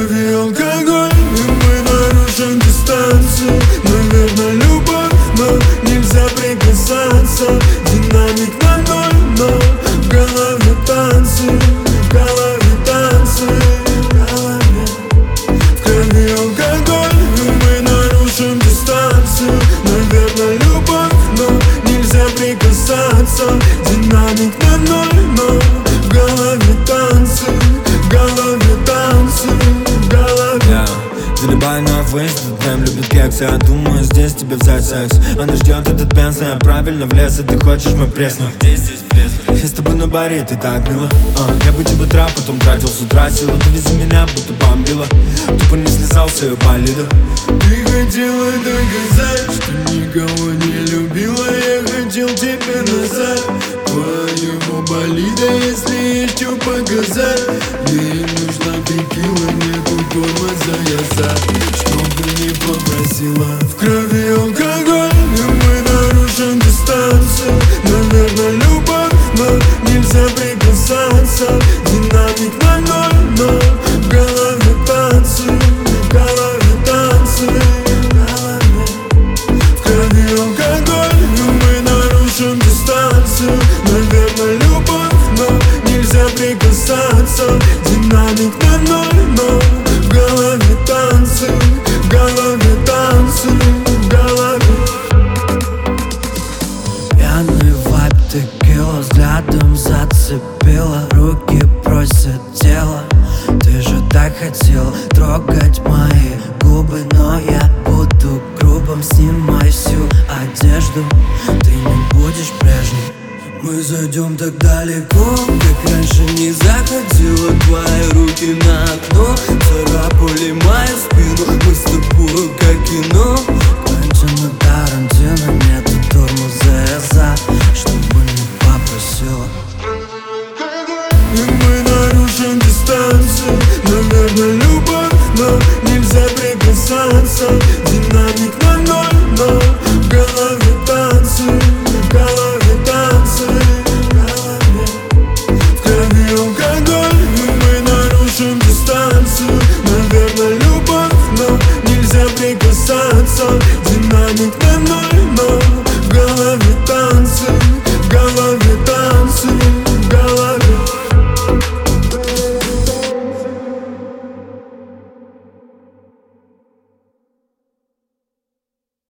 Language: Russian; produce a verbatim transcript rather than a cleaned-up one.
крови алкоголь, и мы нарушим дистанцию. Наверное, любовь, но нельзя прикасаться. Динамик на ноль, но в голове танцы, в голове танцы, в голове. В крови алкоголь, и мы нарушим дистанцию. Наверное, любовь, но нельзя прикасаться. Динамик на ноль, но в голове танцы, в голове танцы, в голове. Yeah. Залибай на фейс, этот прям любит кекс. Я думаю, здесь тебе взять секс. Она ждет этот пенс, я правильно влез. И ты хочешь мой пресс, но где здесь пресс? Я с тобой на баре, ты так мило. uh, Я бы тебе трап, потом тратил с утра силу. Довези меня, будто бомбила. Тупо не слезал с ее болида. Ты хотела доказать, что никого не любила. Я хотел тебе назад твоего болида, если есть что показать. Мне нужна текила, нету тормоза, я за, что бы не попросила. В крови алкоголь, и мы нарушим дистанцию. Наверное, любовь, но нельзя прикасаться. Динамик на ноль, но в голове танцы, в голове танцы, в голове. В крови алкоголь, и мы нарушим дистанцию. Наверное, любовь, но нельзя прикасаться. Динамик на ноль, но в голове танцы, в голове танцы, в голове. Пьяный вайб, текила, взглядом зацепила. Руки просят тело. Ты же так хотел трогать мои губы, но я буду грубым. Снимай всю одежду, ты не будешь прежней. Мы зайдем так далеко, как раньше не заходила. Твои руки на окно царапали мою спину. Мы с тобой как кино Квентина Тарантино. Нету тормоза, я за, чтобы не попросила. И мы нарушим дистанцию. Наверное,